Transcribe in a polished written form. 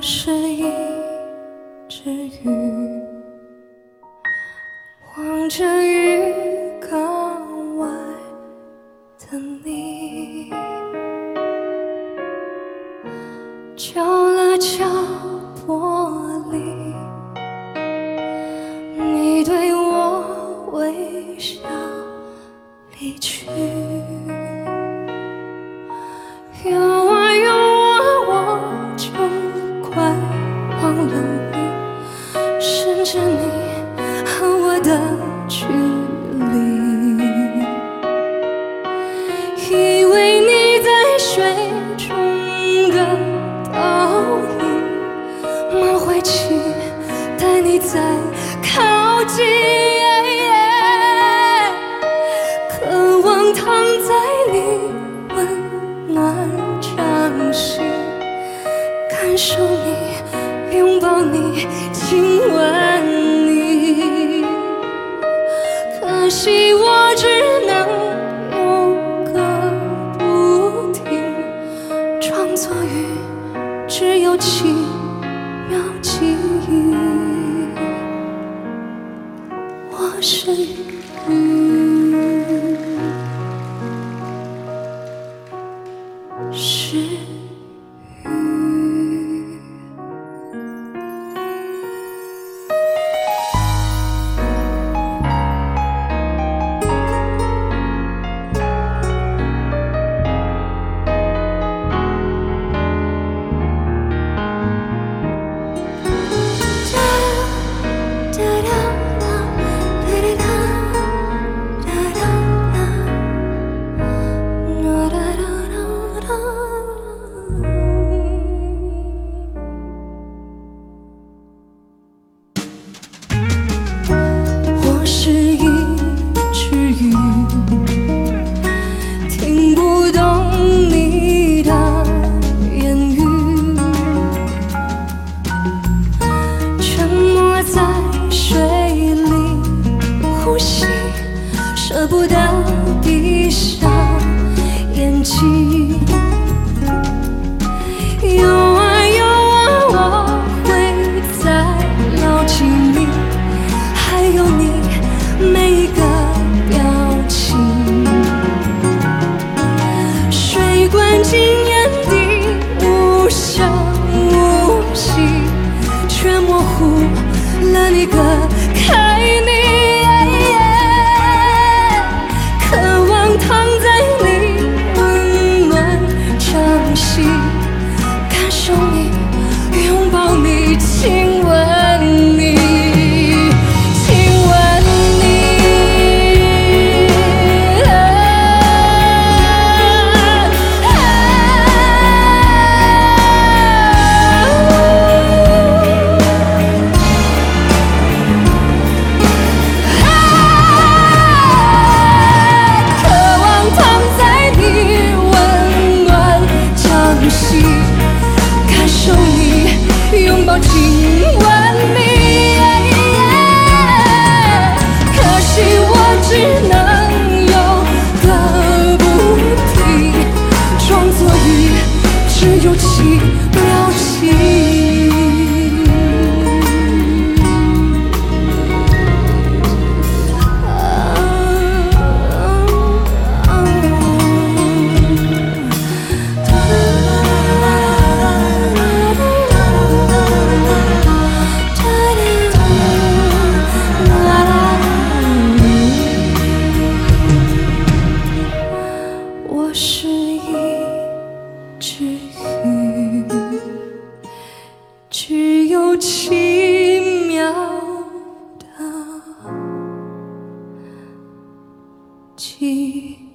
是一只鱼，望着鱼缸外的你，敲了敲玻璃，你对我微笑离去。有啊有啊，我就快忘了你，甚至你和我的距离，以为你在水中的倒影，梦回期待你再靠近，渴望躺在你温暖掌心，感受你，拥抱你，亲吻你。可惜我只能有个不停，装作雨，只有几秒记忆。我是鱼，是鱼。我是一只鱼，听不懂你的言语，沉默在水里呼吸，舍不得闭上眼睛。有啊有啊，我会再牢记你，还有你每一个表情。水灌进眼底，无声无息，却模糊了你隔开你。渴望躺在你温暖掌心，感受你，拥抱你，亲吻你，亲吻你。渴望躺在你温暖掌心，感受你，拥抱，亲吻你。可惜我只能有个不停，装作雨，只有几秒记忆。我是一只鱼，只有几秒的记忆。